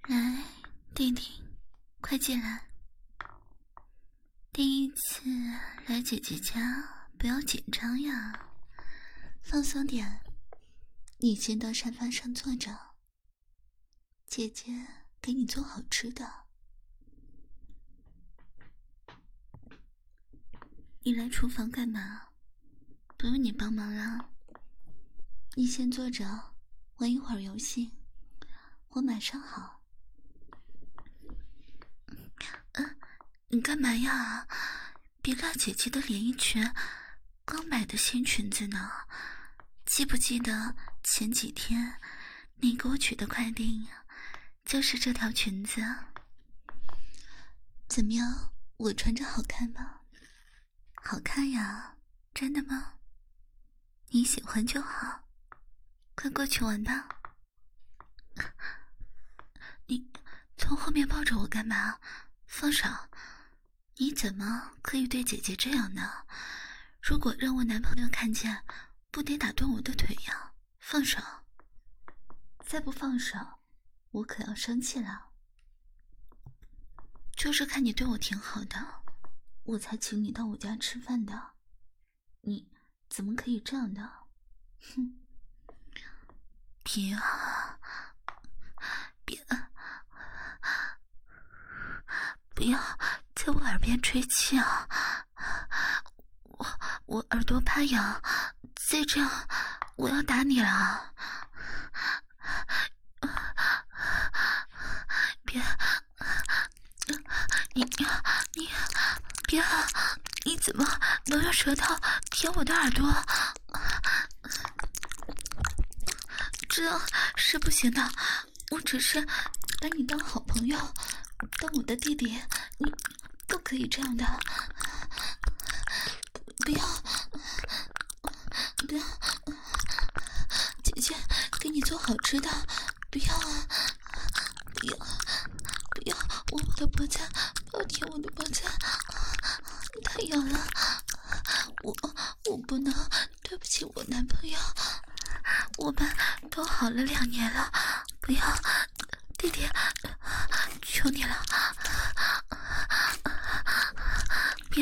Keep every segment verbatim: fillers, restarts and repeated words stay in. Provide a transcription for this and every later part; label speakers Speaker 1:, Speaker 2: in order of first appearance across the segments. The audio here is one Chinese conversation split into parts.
Speaker 1: 来，弟弟，快进来。第一次来姐姐家，不要紧张呀，放松点。你先到沙发上坐着，姐姐给你做好吃的。你来厨房干嘛？不用你帮忙了。你先坐着，玩一会儿游戏，我马上好。嗯，你干嘛呀？别拉姐姐的连衣裙，刚买的新裙子呢。记不记得前几天你给我取的快递就是这条裙子？怎么样，我穿着好看吗？好看呀。真的吗？你喜欢就好，快过去玩吧。你从后面抱着我干嘛？放手！你怎么可以对姐姐这样呢？如果让我男朋友看见，不得打断我的腿呀！放手！再不放手，我可要生气了。就是看你对我挺好的，我才请你到我家吃饭的。你怎么可以这样的？哼！别啊！别！不要在我耳边吹气啊！我我耳朵怕痒，再这样我要打你了！别！你你别！你怎么能用舌头舔我的耳朵？这样是不行的，我只是把你当好朋友，当我的弟弟，你不可以这样的。不要不要，姐姐给你做好吃的，不要啊！不要不要，我的脖子，不要舔我的脖子，太痒了。我我不能对不起我男朋友，我们都好了两年了，不要，弟弟，求你了，别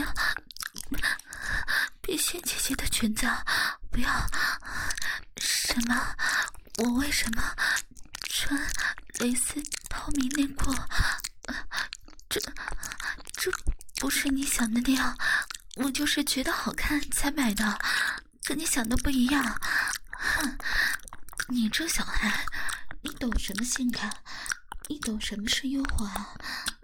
Speaker 1: 别掀姐姐的裙子，不要！什么？我为什么穿蕾丝透明内裤？这这不是你想的那样，我就是觉得好看才买的，跟你想的不一样。哼，你这小孩，你懂什么性感？你懂什么是诱惑啊？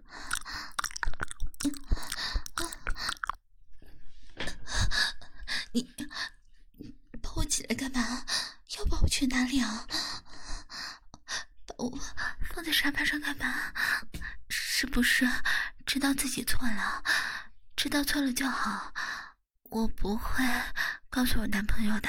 Speaker 1: 你抱我起来干嘛？要抱我去哪里啊？把我放在沙发上干嘛？是不是知道自己错了？知道错了就好，我不会告诉我男朋友的。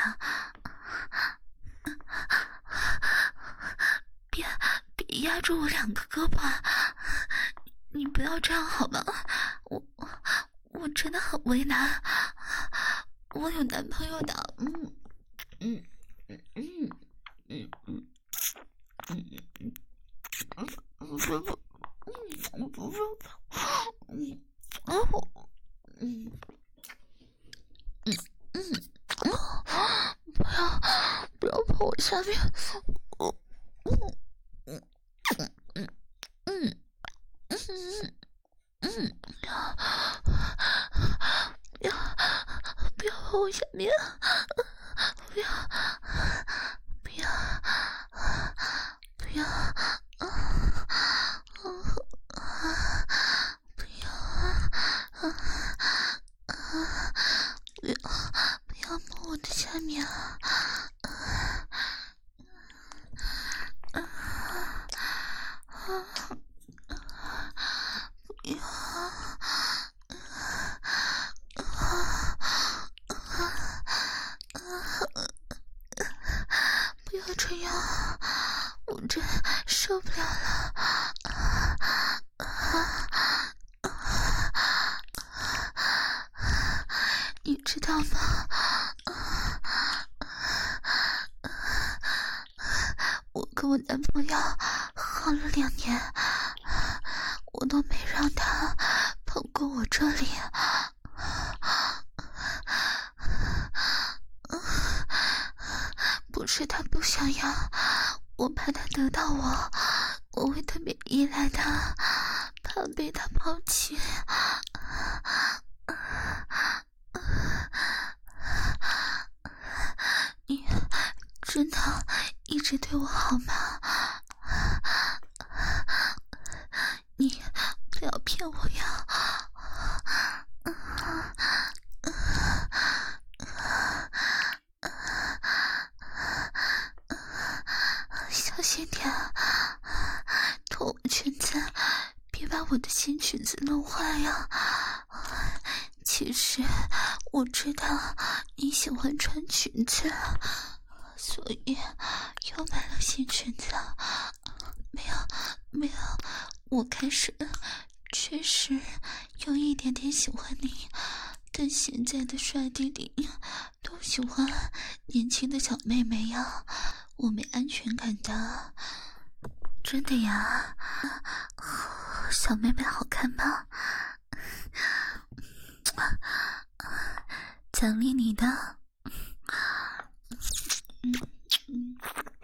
Speaker 1: 别别压住我两个胳膊，你不要这样好吗？我我真的很为难，我有男朋友的。嗯嗯嗯嗯嗯嗯嗯嗯，不不不，嗯不不，嗯哦嗯嗯嗯，不要不要碰我下面，我嗯嗯嗯嗯嗯嗯，不要不要碰我下面，不要不要不要啊啊不要啊啊不要不要摸我的下面啊啊啊！不要不要这样，我真受不了了。你知道吗？我跟我男朋友好了两年， 都没让他碰过我这里。不是他不想要，我怕他得到我，我会特别依赖他，怕被他抛弃。你真的一直对我好吗？你不要骗我呀！小心点，脱我裙子，别把我的新裙子弄坏呀！其实我知道你喜欢穿裙子，所以又买了新裙子。没有没有，我开始确实有一点点喜欢你，但现在的帅弟弟都喜欢年轻的小妹妹呀，我没安全感的。真的呀？小妹妹好看吗？奖励你的。嗯嗯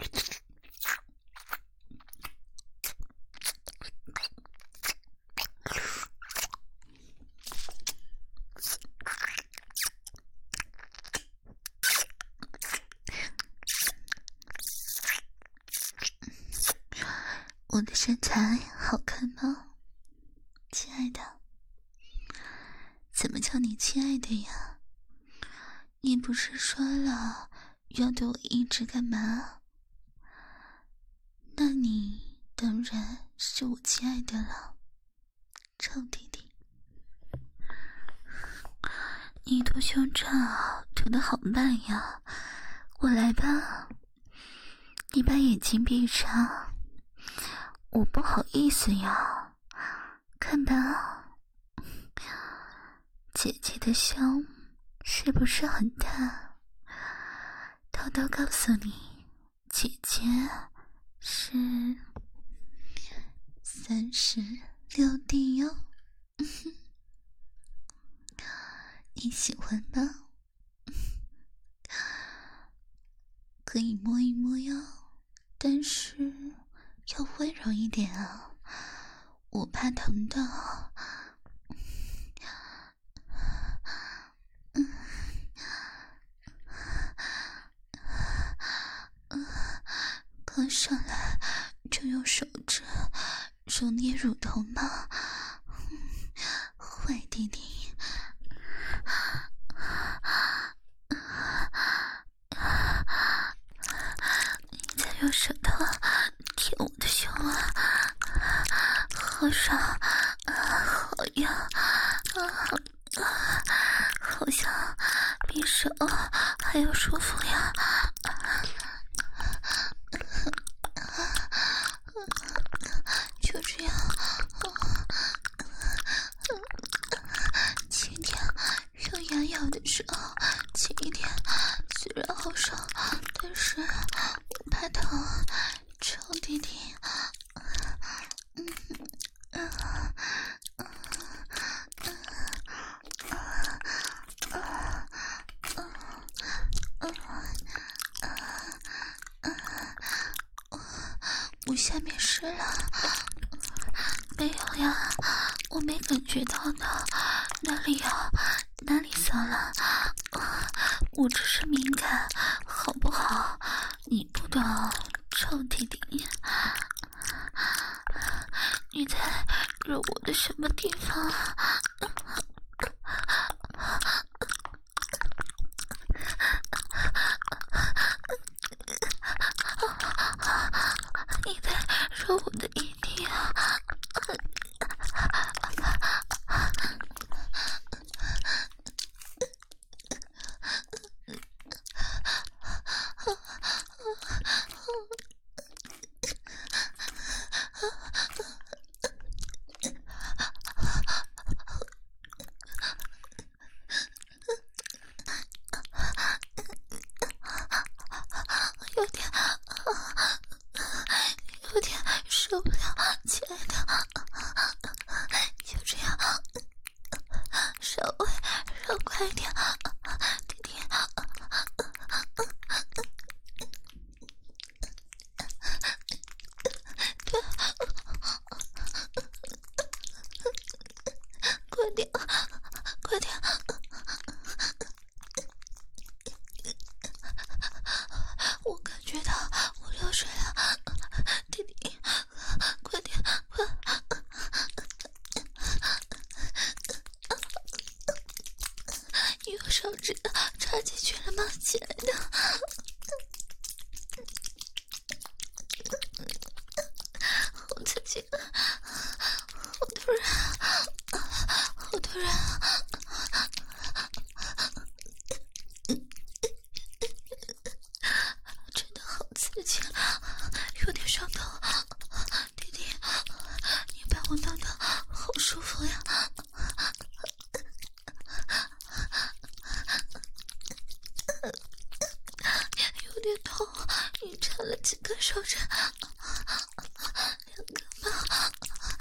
Speaker 1: 我的身材好看吗，亲爱的？怎么叫你亲爱的呀？你不是说了要对我一直干嘛？那你当然是我亲爱的了，臭弟弟。你脱胸罩脱得好慢呀，我来吧。你把眼睛闭上，我不好意思呀。看吧，姐姐的胸是不是很大？偷偷告诉你，姐姐是三十六 D 哟。你喜欢吗？可以摸一摸哟，但是要温柔一点啊，我怕疼的。嗯，刚上来就用手指揉捏乳头吗？坏弟弟。你在用舌头舔我的胸啊，好爽啊，好痒啊，好像比手还要舒服呀。就这样，轻点，让痒痒的时候轻一点。虽然好爽，但是我怕疼，臭弟弟。嗯嗯我下面湿了。没有呀，我没感觉到呢。哪里有？哪里骚了？我只是敏感，好不好？你不懂，臭弟弟。你在惹我的什么地方？你在惹我的阴蒂啊！有点，有点受不了，亲爱的。 起来的，好刺激，好突然，好突然，真的好刺激，有点上头。弟弟，你把我弄得好舒服呀。有点痛，你缠了几根手指？两根吧。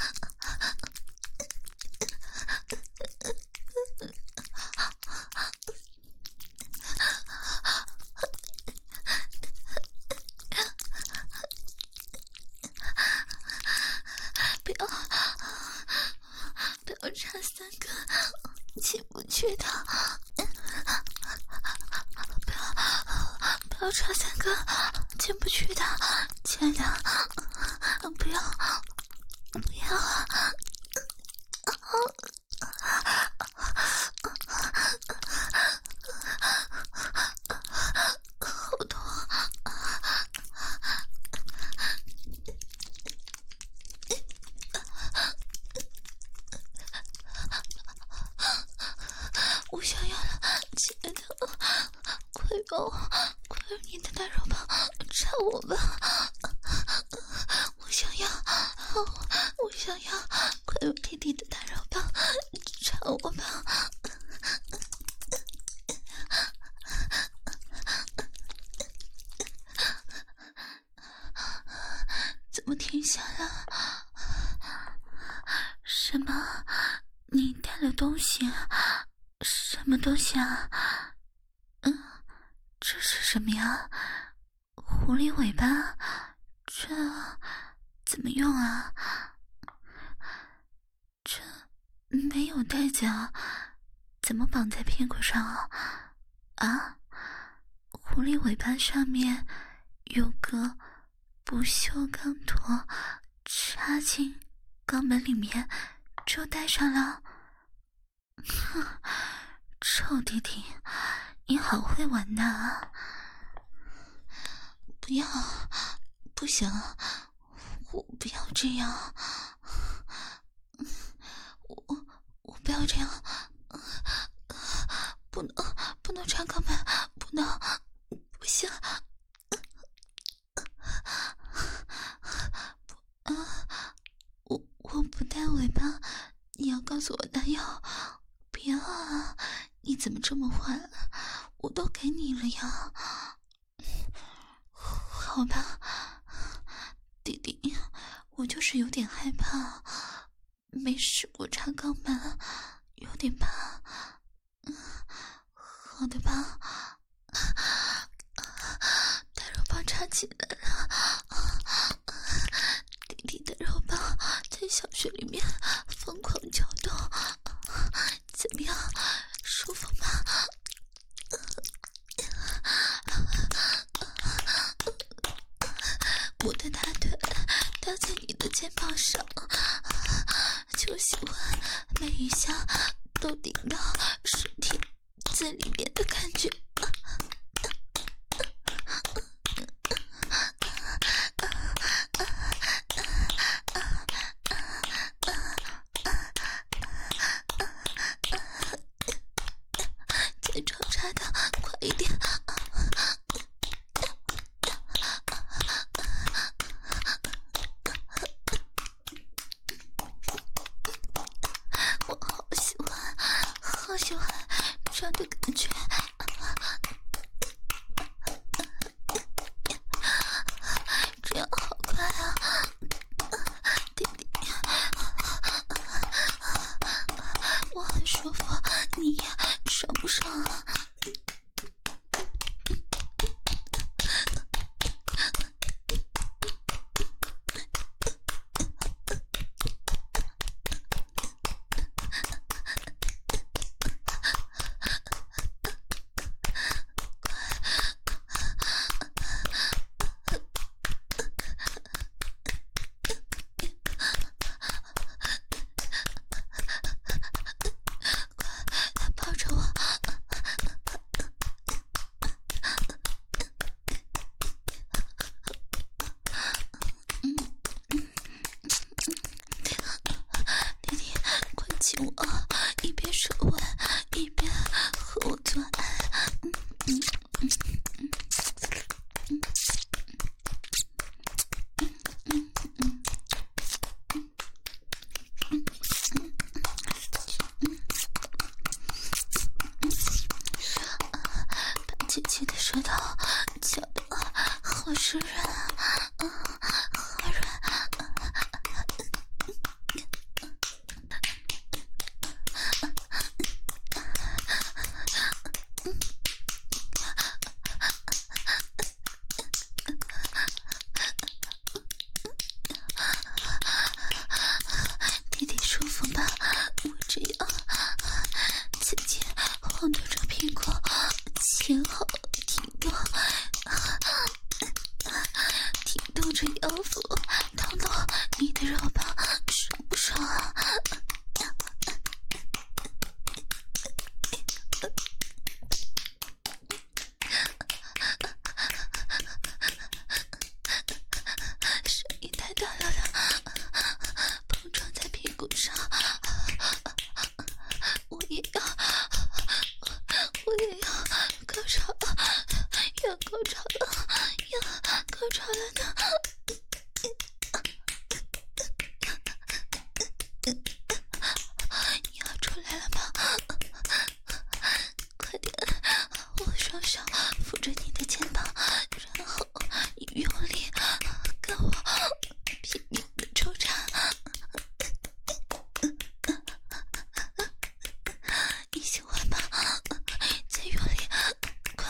Speaker 1: 不要，不要插三根，进不去的。不要，不要插三根，进不去的，亲爱的，不要，不要。好痛！我想要了，亲爱的，快帮我，快用你的大肉棒插我吧！我想要，我想要，快用弟弟的大肉棒插我吧！怎么停下了？什么？你带了东西？什么东西啊？嗯，这是什么呀？狐狸尾巴？这怎么用啊？这没有带子啊，怎么绑在屁股上啊？啊？狐狸尾巴上面有个不锈钢托，插进肛门里面就戴上了。哼，臭弟弟，你好会玩呐！不要，不行，我不要这样，我我不要这样，不能不能插肛门，不能，不行，不啊，我我不带尾巴，你要告诉我男友。不要啊！你怎么这么坏？我都给你了呀。好吧，弟弟，我就是有点害怕，没试过插肛门，有点怕。好的吧，大肉棒插起来了，弟弟的肉棒在小穴里面疯狂搅动。怎么样，舒服吗？我的大腿搭在你的肩膀上，就喜欢每一下都顶到身体最里面的感觉。再找插的快一点！我好姐姐的舌头搅得好湿润啊，嗯，好软。弟弟舒服吧？我这样姐姐晃动着屁股前后停动，停动着腰腹，掏到你的肉棒，爽不爽啊？声音太大了啦，碰撞在屁股上，我也要，我也要高潮了，要高潮了，要高潮了呢！你要出来了吗？快点，我双手扶着你的肩膀，然后你用力跟我拼命的抽插。你喜欢吗？再用力，快，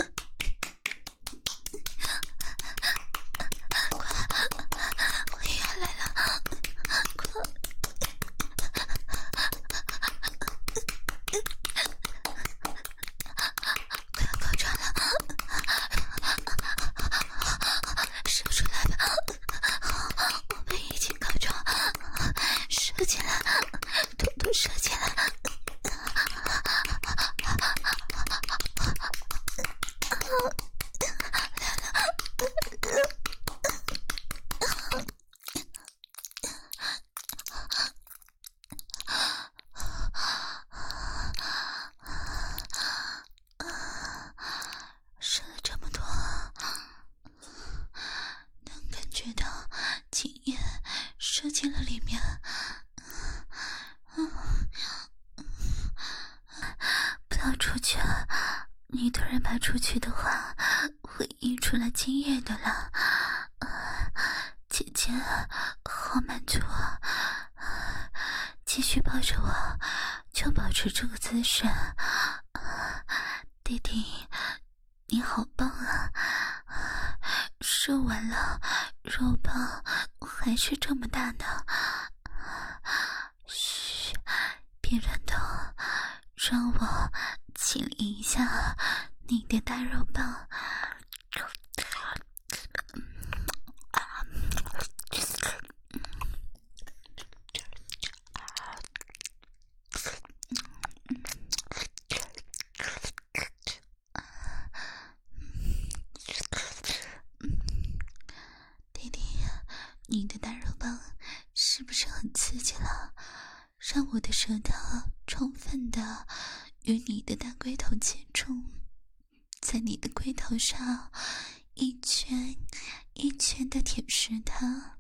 Speaker 1: 快，我也要来了，快！快要高潮了，射出来吧！我们已经高潮，射进来，偷偷射进来。射了这么多，能感觉到精液射进了里面。不要出去，你突然排出去的话，会溢出来精液的啦。姐姐好满足啊，继续抱着我，就保持这个姿势。弟弟你好棒啊，射完了肉棒还是这么大呢。嘘，别乱动，让我亲临一下你的大肉棒。弟弟，你的大肉棒是不是很刺激了？让我的舌头充分的与你的大龟头接触，在你的龟头上一圈一圈的舔舐它。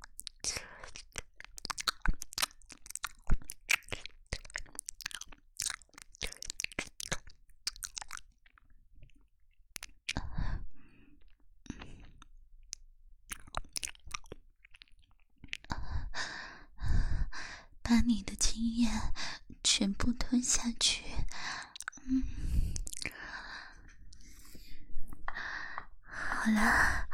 Speaker 1: 把你的经验全部吞下去。嗯，好了，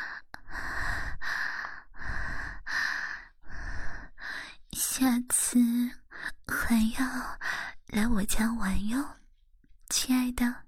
Speaker 1: 下次还要来我家玩哟，亲爱的。